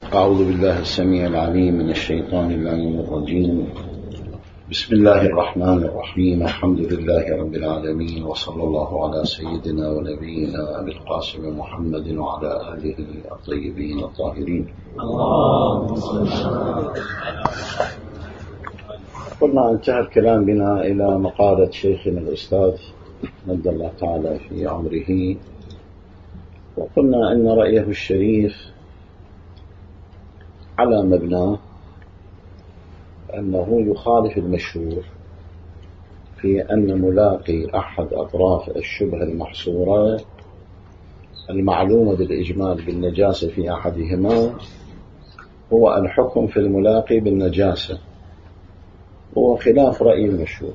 أعوذ بالله السميع العليم من الشيطان اللعين الرجيم. بسم الله الرحمن الرحيم. الحمد لله رب العالمين، وصلى الله على سيدنا ونبينا أبي القاسم محمد وعلى آله الطيبين الطاهرين. قلنا انتهى الكلام بنا إلى مقالة شيخنا الأستاذ مد الله تعالى في عمره، وقلنا أن رأيه الشريف على مبناه أنه يخالف المشهور في أن ملاقي أحد أطراف الشبهة المحصورة المعلومة بالإجمال بالنجاسة في أحدهما هو الحكم في الملاقي بالنجاسة، هو خلاف رأي المشهور.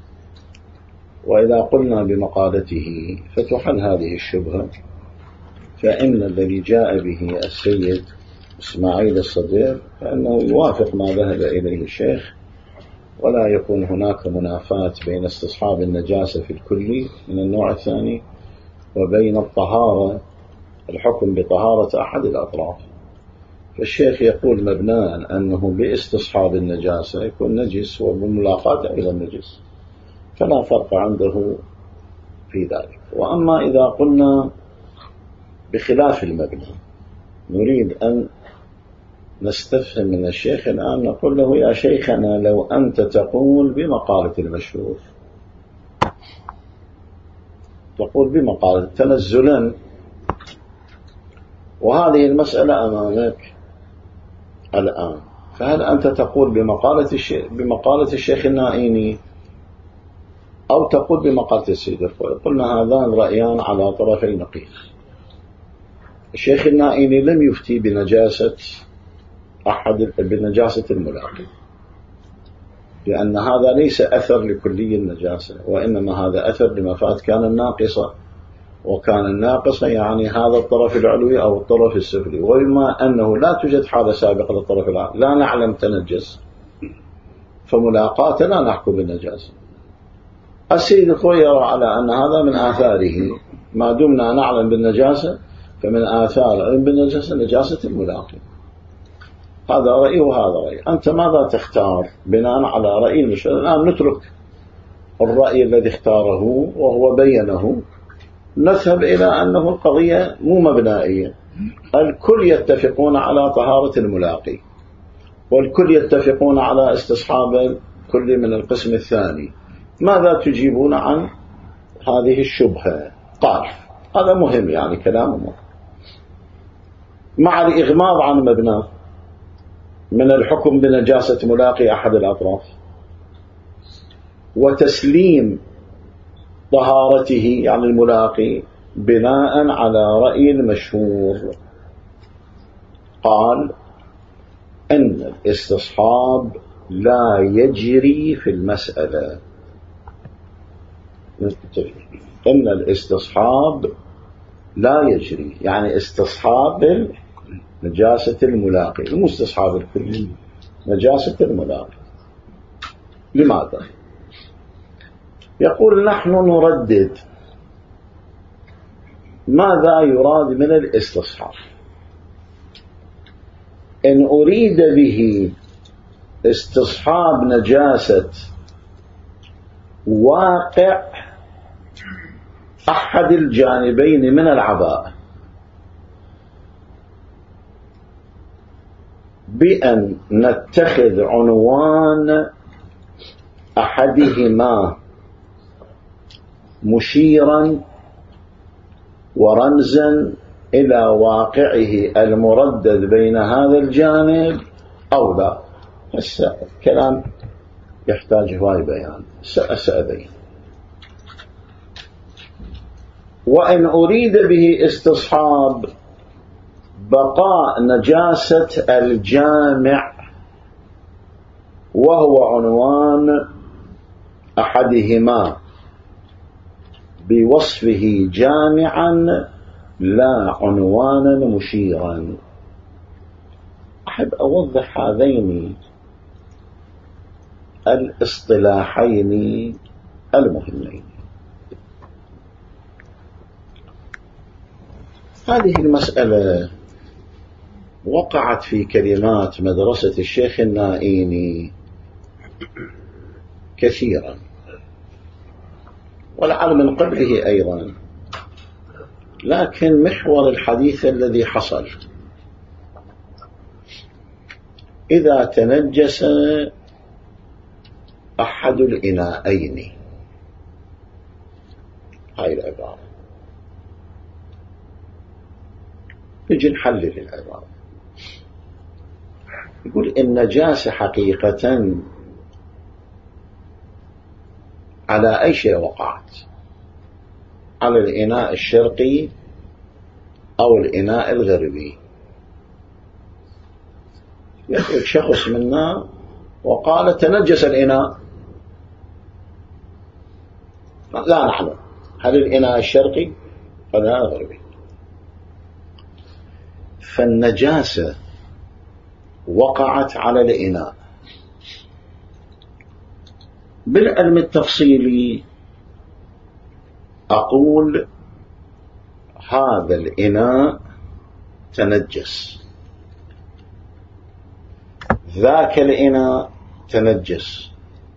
وإذا قلنا بمقالته فتحل هذه الشبهة، فإن الذي جاء به السيد إسماعيل الصدير فإنه يوافق ما ذهب إليه الشيخ، ولا يكون هناك منافاة بين استصحاب النجاسة في الكلي من النوع الثاني وبين الطهارة، الحكم بطهارة أحد الأطراف. فالشيخ يقول مبناء أنه باستصحاب النجاسة يكون نجس وبالملاقاة إلى النجس، فلا فرق عنده في ذلك. وأما إذا قلنا بخلاف المبنى نريد أن نستفهم من الشيخ الآن، نقول له يا شيخنا لو أنت تقول بمقالة المشهور، تقول بمقالة تنزلا، وهذه المسألة أمامك الآن، فهل أنت تقول بمقالة الشيخ النائيني أو تقول بمقالة السيد الخوئي؟ قلنا هذان رأيان على طرفي نقيض. الشيخ النائيني لم يفتي بنجاسة الملاقي، لأن هذا ليس أثر لكلي النجاسة، وإنما هذا أثر لمفات كان الناقصة، وكان الناقصة يعني هذا الطرف العلوي أو الطرف السفلي، وبما أنه لا توجد حالة سابقة للطرف العلوي لا نعلم تنجس، فملاقاة لا نحكم بالنجاسة. السيد الخوئي يرى على أن هذا من آثاره، ما دمنا نعلم بالنجاسة فمن آثار علم بالنجاسة نجاسة الملاقي. هذا رأي وهذا رأي، أنت ماذا تختار بناء على رأي المشهور؟ الآن نترك الرأي الذي اختاره وهو بينه، نذهب إلى أنه القضية مو مبنائية، الكل يتفقون على طهارة الملاقي، والكل يتفقون على استصحاب الكل من القسم الثاني. ماذا تجيبون عن هذه الشبهة؟ قال هذا مهم، يعني كلام مهم، مع الإغماض عن مبناه من الحكم بنجاسة ملاقي أحد الأطراف وتسليم طهارته يعني الملاقي بناء على رأي المشهور. قال أن الاستصحاب لا يجري في المسألة، أن الاستصحاب لا يجري يعني استصحاب نجاسة الملاقي، المستصحاب الكلي نجاسة الملاقي. لماذا؟ يقول نحن نردد ماذا يراد من الاستصحاب. إن أريد به استصحاب نجاسة واقع أحد الجانبين من العباءة بأن نتخذ عنوان أحدهما مشيرا ورمزا إلى واقعه المردد بين هذا الجانب أو لا. الكلام يحتاج هواي بيان، سأبين. وإن أريد به استصحاب بقاء نجاسة الجامع وهو عنوان أحدهما بوصفه جامعا لا عنوانا مشيرا. أحب أوضح هذين الاصطلاحين المهمين. هذه المسألة وقعت في كلمات مدرسة الشيخ النائيني كثيرا، ولعل من قبله أيضا، لكن محور الحديث الذي حصل: إذا تنجس أحد الإناءين، هاي العبارة، نجي نحلل العبارة. يقول النجاسة حقيقة على أي شيء وقعت، على الإناء الشرقي أو الإناء الغربي. يخرج شخص منا وقال تنجس الإناء، لا نعلم هل الإناء الشرقي أو الإناء الغربي. فالنجاسة وقعت على الإناء. بالعلم التفصيلي أقول هذا الإناء تنجس، ذاك الإناء تنجس،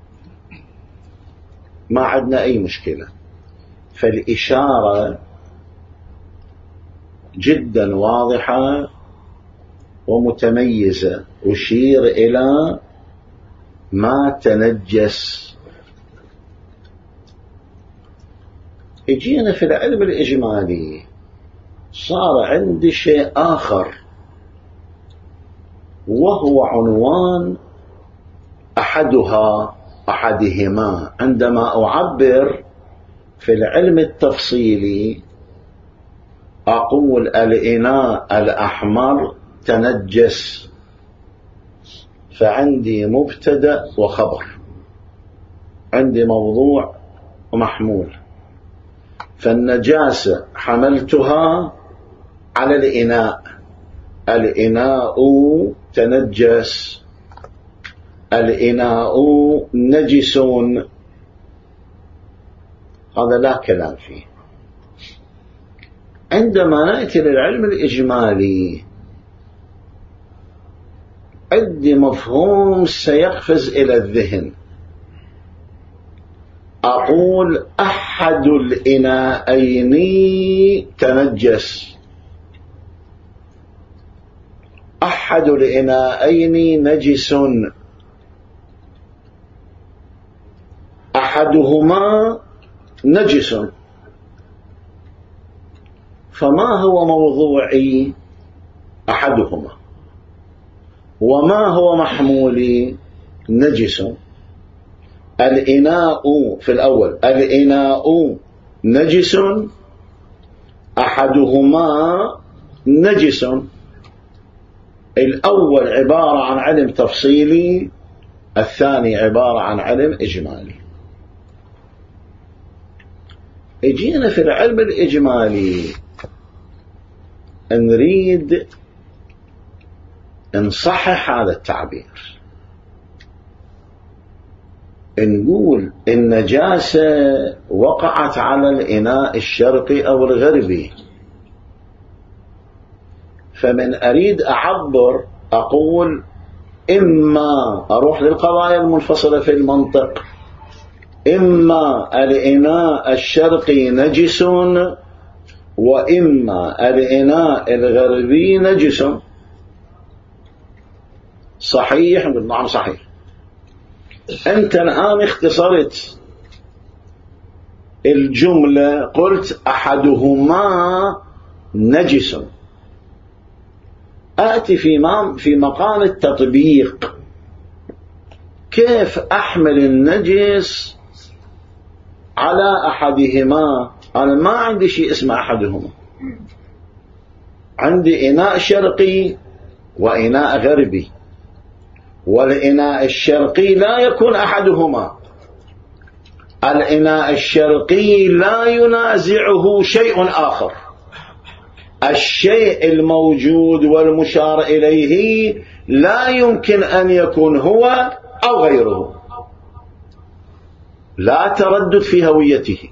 ما عندنا أي مشكلة. فالإشارة جدا واضحة ومتميزة، أشير إلى ما تنجس. يجينا في العلم الإجمالي صار عندي شيء آخر، وهو عنوان أحدهما. عندما أعبر في العلم التفصيلي أقول الإناء الأحمر تنجس، فعندي مبتدأ وخبر، عندي موضوع ومحمول. فالنجاسة حملتها على الإناء، الإناء تنجس، الإناء نجس، هذا لا كلام فيه. عندما نأتي للعلم الإجمالي عندي مفهوم سيقفز إلى الذهن، أقول أحد الإناءين تنجس، أحد الإناءين نجس، أحدهما نجس. فما هو موضوعي؟ أحدهما. وما هو محمولي؟ نجس. الإناء في الأول، الإناء نجس، أحدهما نجس. الأول عبارة عن علم تفصيلي، الثاني عبارة عن علم إجمالي. اجينا في العلم الإجمالي نريد نصحح هذا التعبير، نقول النجاسة وقعت على الإناء الشرقي أو الغربي. فمن أريد أعبر أقول إما أروح للقضايا المنفصلة في المنطق، إما الإناء الشرقي نجس وإما الإناء الغربي نجس. صحيح؟ نعم صحيح. أنت الآن اختصرت الجملة، قلت أحدهما نجس. آتي في مقام التطبيق، كيف أحمل النجس على أحدهما؟ أنا ما عندي شيء اسمه أحدهما، عندي إناء شرقي وإناء غربي، والإناء الشرقي لا يكون أحدهما. الإناء الشرقي لا ينازعه شيء آخر، الشيء الموجود والمشار إليه لا يمكن أن يكون هو أو غيره، لا تردد في هويته،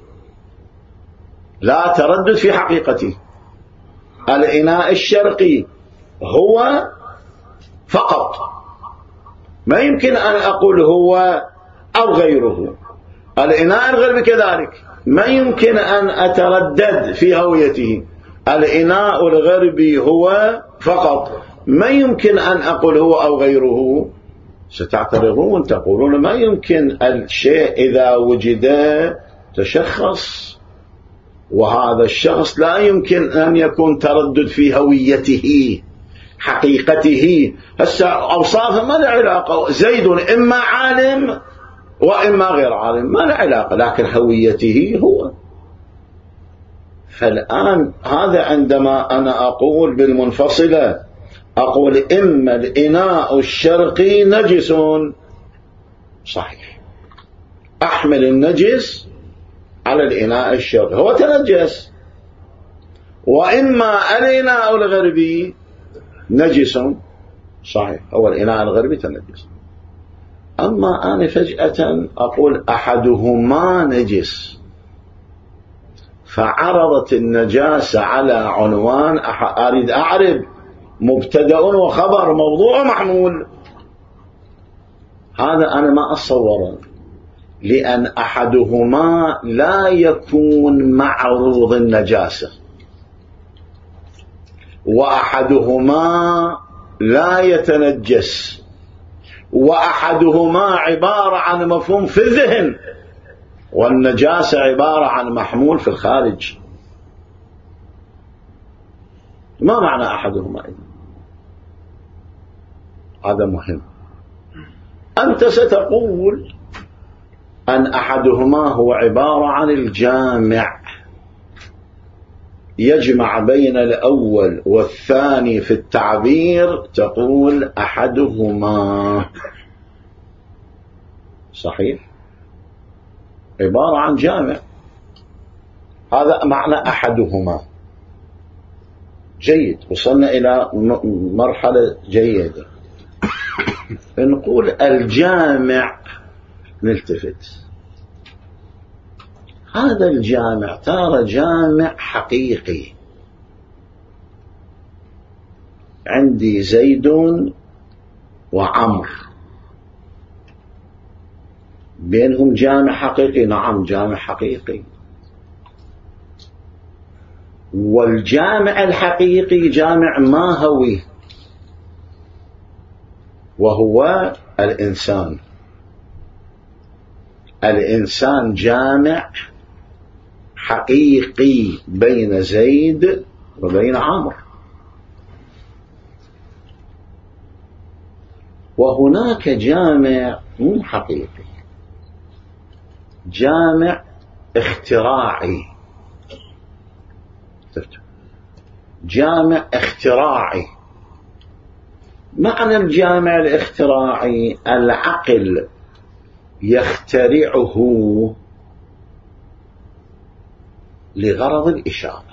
لا تردد في حقيقته. الإناء الشرقي هو فقط، ما يمكن أن أقول هو أو غيره. الإناء الغربي كذلك ما يمكن أن أتردد في هويته، الإناء الغربي هو فقط، ما يمكن أن أقول هو أو غيره. ستعترضون تقولون ما يمكن الشيء إذا وجد تشخص، وهذا الشخص لا يمكن أن يكون تردد في هويته حقيقته. هسه أوصافه ما له علاقة، زيد إما عالم وإما غير عالم، ما له علاقة، لكن هويته هو. فالآن هذا عندما أنا أقول بالمنفصلة، أقول إما الإناء الشرقي نجس، صحيح، أحمل النجس على الإناء الشرقي، هو تنجس. وإما الإناء الغربي نجس، صحيح، هو الإناء الغربي تنجس. أما أنا فجأة أقول أحدهما نجس، فعرضت النجاسة على عنوان أريد أعرف مبتدأ وخبر، موضوع محمول، هذا أنا ما أتصوره، لأن أحدهما لا يكون معروض النجاسة، وأحدهما لا يتنجس، وأحدهما عبارة عن مفهوم في الذهن، والنجاسة عبارة عن محمول في الخارج. ما معنى أحدهما إذن؟ هذا مهم. أنت ستقول أن أحدهما هو عبارة عن الجامع، يجمع بين الأول والثاني في التعبير، تقول أحدهما، صحيح، عبارة عن جامع، هذا معنى أحدهما. جيد، وصلنا إلى مرحلة جيدة. نقول الجامع، نلتفت، هذا الجامع ترى جامع حقيقي، عندي زيد وعمر، بينهم جامع حقيقي، نعم جامع حقيقي. والجامع الحقيقي جامع ماهوي، وهو الإنسان. الإنسان جامع حقيقي بين زيد وبين عمرو. وهناك جامع مو حقيقي، جامع اختراعي، جامع اختراعي. معنى الجامع الاختراعي العقل يخترعه لغرض الإشارة،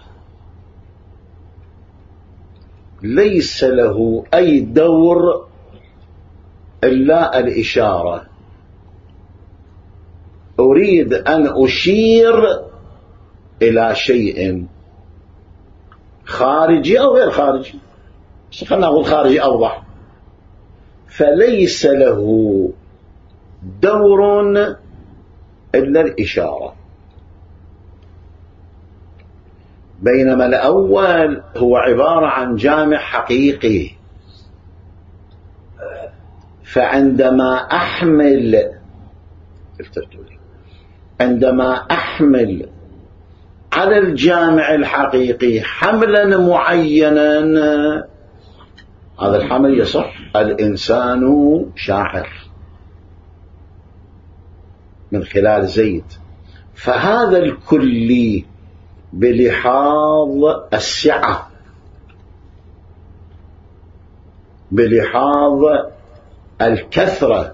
ليس له أي دور إلا الإشارة. أريد أن أشير إلى شيء خارجي أو غير خارجي، خلنا نقول خارجي أوضح، فليس له دور إلا الإشارة. بينما الأول هو عبارة عن جامع حقيقي، فعندما أحمل على الجامع الحقيقي حملا معينا، هذا الحمل يصح. الإنسان شاعر من خلال زيد، فهذا الكلي بلحاظ السعة، بلحاظ الكثرة،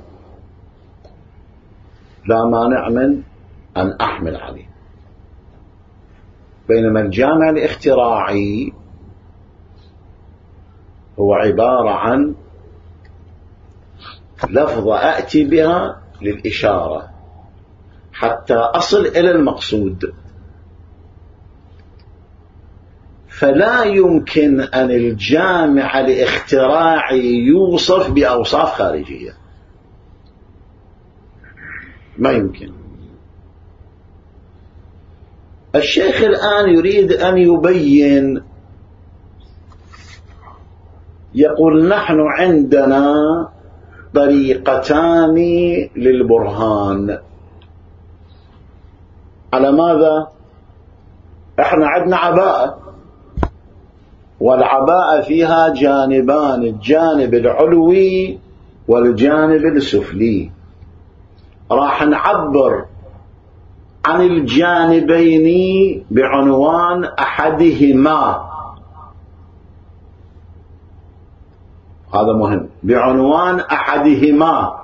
لا مانع من أن أحمل عليه. بينما الجامع الاختراعي هو عبارة عن لفظة أأتي بها للإشارة حتى أصل إلى المقصود. فلا يمكن أن الجامع الاختراعي يوصف بأوصاف خارجية، ما يمكن. الشيخ الآن يريد أن يبين، يقول نحن عندنا طريقتان للبرهان. على ماذا؟ احنا عندنا عباءة، والعباءة فيها جانبان، الجانب العلوي والجانب السفلي. راح نعبر عن الجانبين بعنوان أحدهما، هذا مهم، بعنوان أحدهما.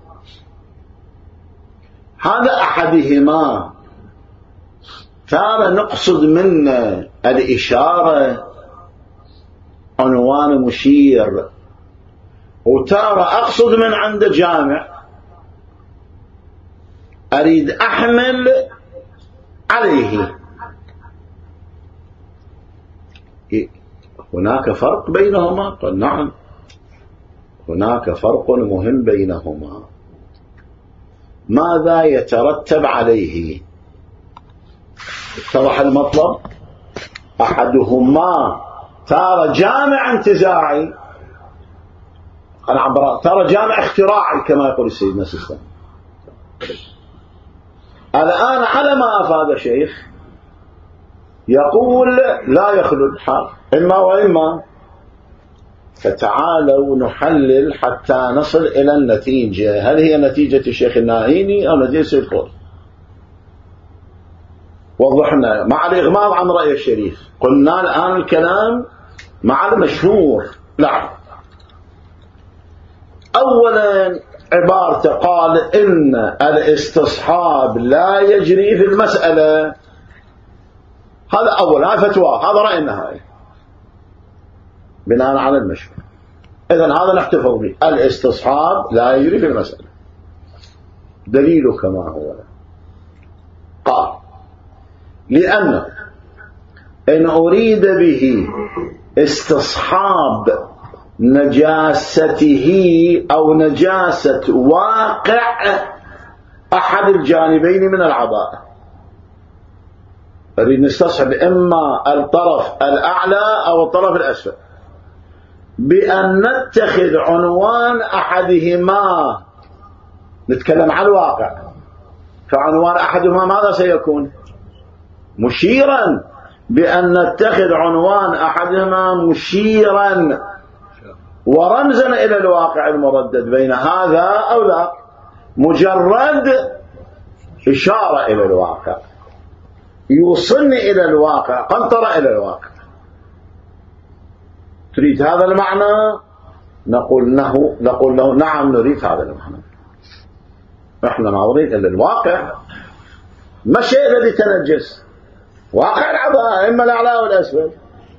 هذا أحدهما ترى نقصد منه الإشارة، عنوان مشير، وترى أقصد من عند جامع، أريد أحمل عليه. هناك فرق بينهما؟ قال نعم، هناك فرق مهم بينهما. ماذا يترتب عليه؟ اتضح المطلب. أحدهما ترى جامع انتزاعي، ترى جامع اختراعي كما يقول السيد السيستاني. الآن على ما أفاد الشيخ يقول لا يخلو الحال إما وإما، فتعالوا نحلل حتى نصل إلى النتيجة. هل هي نتيجة الشيخ الناهيني أو نتيجة السيد قطب؟ وضحنا مع الإغماض عن رأي الشريف. قلنا الآن الكلام مع المشهور. لا، أولا عبارة قال إن الاستصحاب لا يجري في المسألة، هذا أول، هذا فتوى، هذا رأي النهائي بناء على المشهور. إذن هذا نحتفظ به، الاستصحاب لا يجري في المسألة. دليله كما هو. قال لأن إن أريد به استصحاب نجاسته أو نجاسة واقع أحد الجانبين من العباءة، أريد نستصحب إما الطرف الأعلى أو الطرف الأسفل، بأن نتخذ عنوان أحدهما، نتكلم عن الواقع، فعنوان أحدهما ماذا سيكون؟ مشيرا، بأن نتخذ عنوان أحدهما مشيرا ورمزا إلى الواقع المردد بين هذا أو ذاك، مجرد إشارة إلى الواقع، يوصلني إلى الواقع، قنطرة إلى الواقع. تريد هذا المعنى؟ نقول له نعم نريد هذا المعنى، احنا ما نريد إلا الواقع. ما الشيء الذي تنجس؟ واقع العباءة، إما الأعلى والأسفل.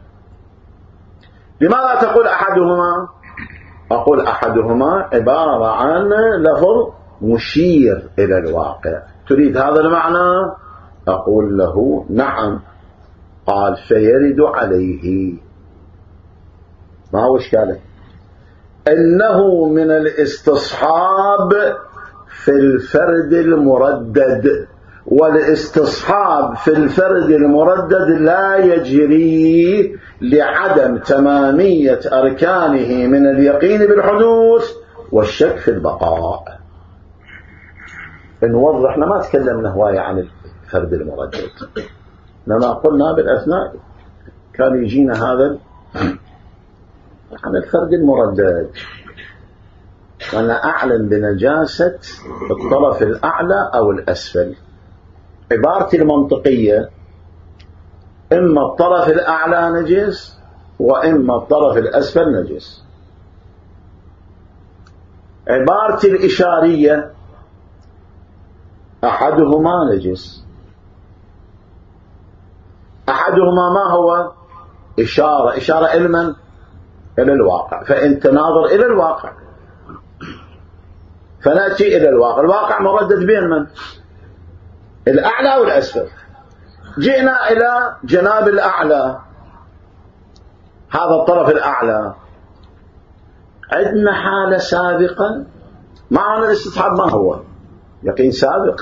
لماذا تقول أحدهما؟ أقول أحدهما عبارة عن لفظ مشير إلى الواقع. تريد هذا المعنى؟ أقول له نعم. قال فيرد عليه. ما هو إشكاله؟ إنه من الاستصحاب في الفرد المردد، والاستصحاب في الفرد المردد لا يجري لعدم تمامية أركانه من اليقين بالحدوث والشك في البقاء. نوضح، احنا ما تكلمنا هواية عن الفرد المردد، لما قلنا بالأثناء كان يجينا هذا عن الفرد المردد، وأنا أعلم بنجاسة الطرف الأعلى أو الأسفل. عبارتي المنطقية إما الطرف الأعلى نجس وإما الطرف الأسفل نجس. عبارتي الإشارية أحدهما نجس. أحدهما ما هو؟ إشارة إلى من؟ إلى الواقع. فأنت ناظر إلى الواقع، فنأتي إلى الواقع. الواقع مردد بين من؟ الأعلى والأسفل. جئنا إلى جناب الأعلى، هذا الطرف الأعلى. عندنا حالة سابقة، معنى الاستصحاب ما هو؟ يقين سابق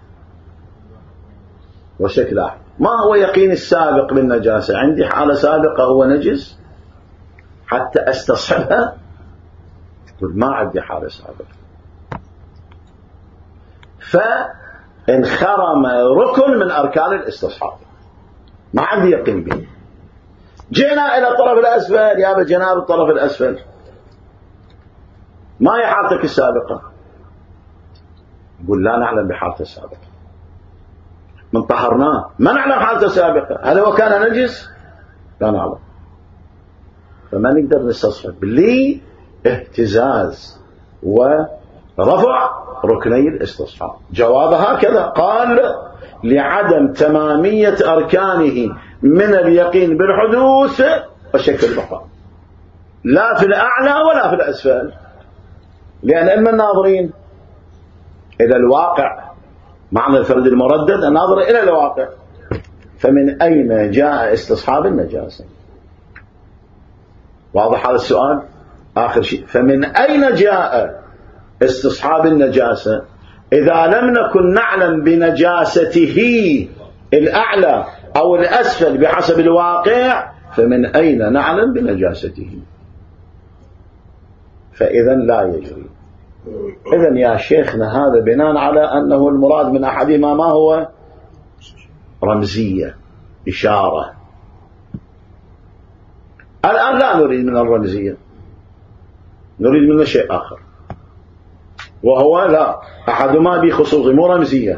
وشكل. ما هو يقين السابق بالنجاسة؟ عندي حالة سابقة هو نجس حتى استصحبها؟ تقول ما عندي حالة سابقة، فانخرم ركن من أركان الاستصحاب، ما عندي يقين به. جئنا إلى الطرف الأسفل، يا بجناب الطرف الأسفل، ما هي حالتك السابقة؟ يقول لا نعلم بحالته السابقة، من طهرناه ما نعلم حالته السابقة، هل هو كان نجس؟ لا نعلم، فما نقدر نستصحب لي اهتزاز ورفع ركني الاستصحاب. جواب هكذا، قال لعدم تمامية أركانه من اليقين بالحدوث وشك البقاء، لا في الأعلى ولا في الأسفل، لأن علم الناظرين إلى الواقع، معنى الفرد المردد الناظر إلى الواقع. فمن أين جاء استصحاب النجاسة؟ واضح هذا السؤال؟ آخر شيء، فمن أين جاء استصحاب النجاسة إذا لم نكن نعلم بنجاسته الأعلى أو الأسفل بحسب الواقع؟ فمن أين نعلم بنجاسته؟ فإذا لا يجري. إذن يا شيخنا هذا بناء على أنه المراد من أحدهما ما هو؟ رمزية، إشارة. الآن لا نريد من الرمزية، نريد منه شيء آخر، وهو لا أحدهما بخصوصه، مو رمزية،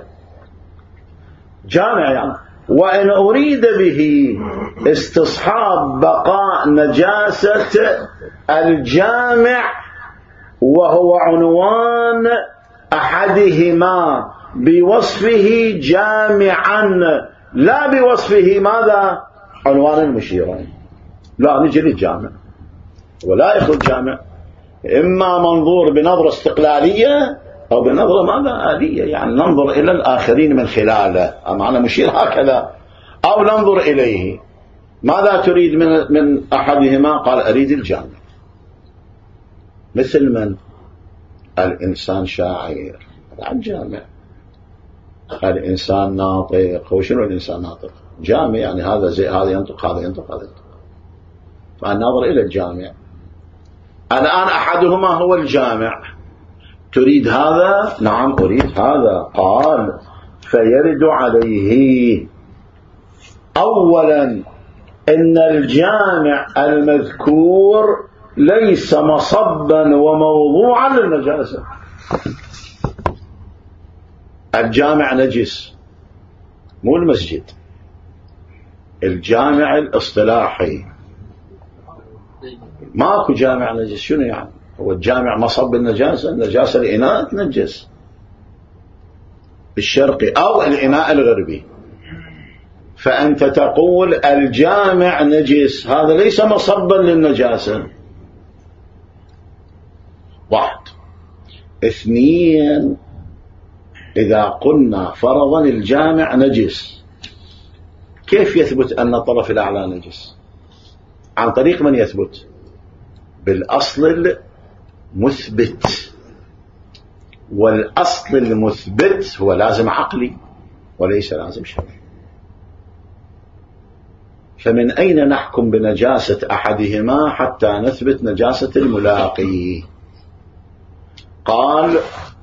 جامع يعني. وإن أريد به استصحاب بقاء نجاسة الجامع، وهو عنوان أحدهما بوصفه جامعا، لا بوصفه ماذا؟ عنوان المشيرين. لا نجي للجامع ولا يخرج جامع، إما منظور بنظرة استقلالية أو بنظرة ماذا؟ آلية، يعني ننظر إلى الآخرين من خلاله، معنى مشير هكذا، أو ننظر إليه. ماذا تريد من أحدهما؟ قال أريد الجامع. مثل من؟ الإنسان شاعر، الجامع. الإنسان ناطق، هو شنو الإنسان ناطق؟ جامع، يعني هذا زي هذا ينطق، هذا ينطق، هذا ينطق، فالنظر إلى الجامع. الآن أحدهما هو الجامع، تريد هذا؟ نعم أريد هذا. قال فيرد عليه أولا إن الجامع المذكور ليس مصبا وموضوعا للنجاسة. الجامع نجس، مو المسجد، الجامع الاصطلاحي. ماكو جامع نجس، شنو يعني؟ هو الجامع مصب النجاسة؟ النجاسة الإناء تنجس الشرقي أو الإناء الغربي، فأنت تقول الجامع نجس، هذا ليس مصبا للنجاسة. واحد. اثنين، إذا قلنا فرضا الجامع نجس، كيف يثبت أن الطرف الأعلى نجس؟ عن طريق من يثبت؟ بالأصل المثبت، والأصل المثبت هو لازم عقلي وليس لازم شرعي. فمن أين نحكم بنجاسة أحدهما حتى نثبت نجاسة الملاقي؟ قال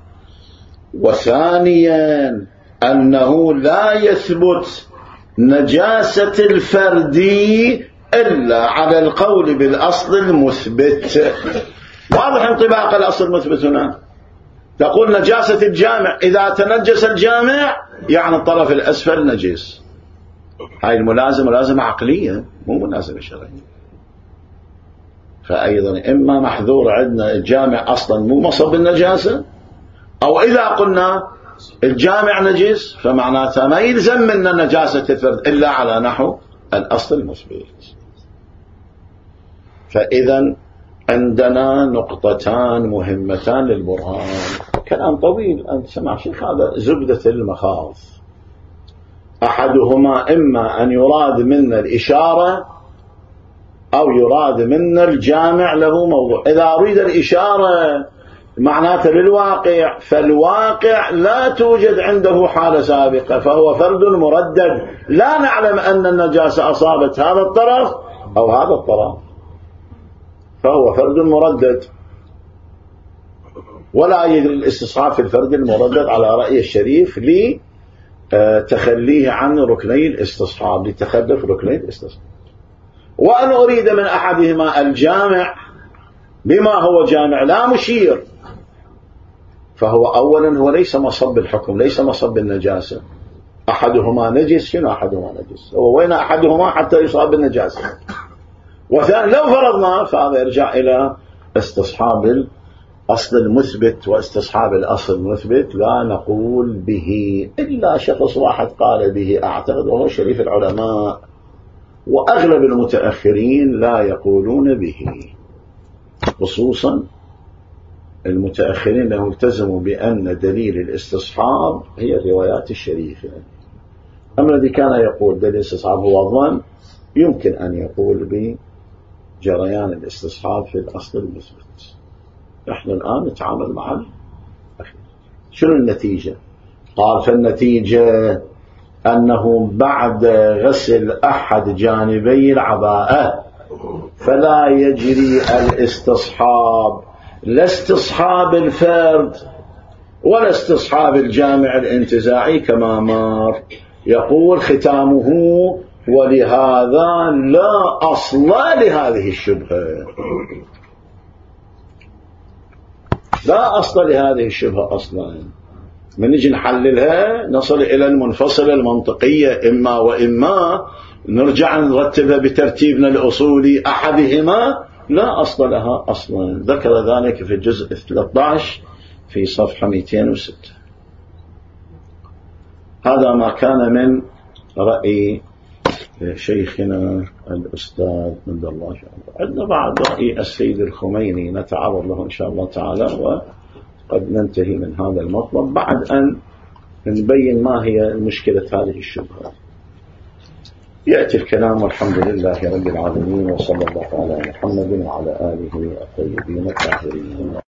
وثانيا أنه لا يثبت نجاسة الفرد إلا على القول بالأصل المثبت. واضح انطباق الأصل المثبت هنا. تقول نجاسة الجامع، إذا تنجس الجامع يعني الطرف الأسفل نجس. هاي الملازمة لازمة عقلية، مو ملازمة شرعية. فأيضا إما محذور عندنا الجامع أصلا مو مصب النجاسة، أو إذا قلنا الجامع نجس فمعناتها ما يلزم منا نجاسة الفرد إلا على نحو الأصل المثبت. فإذا عندنا نقطتان مهمتان للبرهان. كلام طويل أنت سمع شيخ، هذا زبدة المخاض. أحدهما إما أن يراد منا الإشارة أو يراد من الجامع له موضوع. إذا أريد الإشارة معناته للواقع، فالواقع لا توجد عنده حالة سابقة، فهو فرد مردد، لا نعلم أن النجاسة أصابت هذا الطرف أو هذا الطرف، فهو فرد مردد. ولا يجري الاستصحاب في الفرد المردد على رأي الشريف لتخليه عن ركني الاستصحاب، لتخلف ركني الاستصحاب. وأن أريد من أحدهما الجامع بما هو جامع لا مشير، فهو أولا هو ليس مصب الحكم، ليس مصب النجاسة. أحدهما نجس، شنو أحدهما نجس؟ هو وين أحدهما حتى يصاب بالنجاسة؟ وثاني لو فرضنا، فهذا يرجع إلى استصحاب الأصل المثبت، واستصحاب الأصل المثبت لا نقول به إلا شخص واحد قال به أعتقد، وهو شريف العلماء، وأغلب المتأخرين لا يقولون به، خصوصا المتأخرين لهم التزموا بأن دليل الاستصحاب هي الروايات الشريفة. أما الذي كان يقول دليل الاستصحاب هو الظن، يمكن أن يقول بجريان الاستصحاب في الأصل المثبت. نحن الآن نتعامل مع الأخير. شنو النتيجة؟ قال فالنتيجة أنه بعد غسل أحد جانبي العباءة فلا يجري الاستصحاب، لا استصحاب الفرد ولا استصحاب الجامع الانتزاعي كما مر. يقول ختامه ولهذا لا أصل لهذه الشبهة، لا أصل لهذه الشبهة أصلا. من نجي نحللها نصل إلى المنفصلة المنطقية، إما وإما نرجع نرتبها بترتيبنا الأصولي، أحدهما لا أصل لها أصلا. ذكر ذلك في الجزء 13 في صفحة 206. هذا ما كان من رأي شيخنا الأستاذ من الله شاء الله. عندنا بعد رأي السيد الخميني نتعرض له إن شاء الله تعالى، وقد ننتهي من هذا المطلب بعد أن نبين ما هي مشكلة هذه الشبهة. يأتي الكلام والحمد لله رب العالمين، وصلى الله على محمد وعلى آله الطيبين الطاهرين.